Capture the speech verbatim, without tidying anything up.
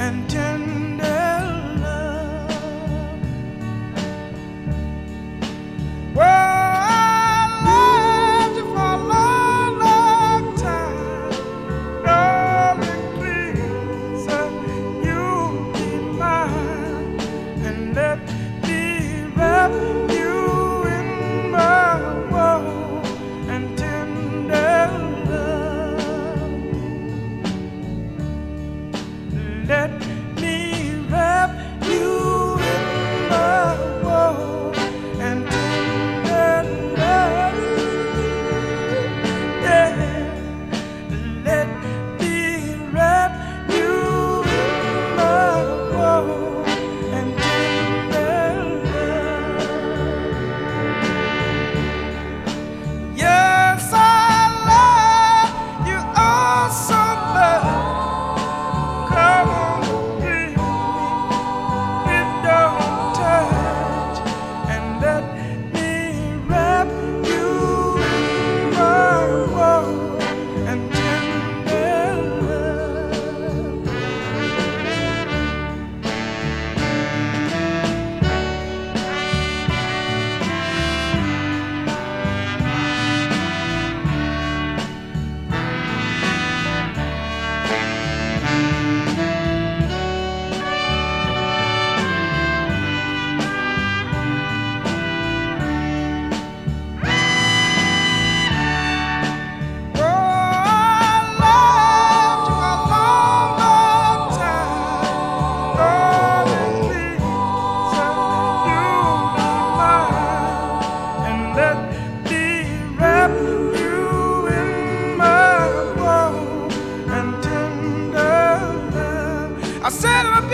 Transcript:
and tender love. Well, I loved you for a long, long time. Darling, please, uh, you be mine and let me wrap you in my warm and tender love. Let me wrap you in my warm and tender love. Yeah. Let me wrap you in my warm and tender love. Yes, I love you all so much. Come on, breathe with your touch and let me wrap you in my warm and tender love. Oh, I loved you a long, long time. Darling, please, uh, you be mine and let me wrap you in my warm and tender love. I said it.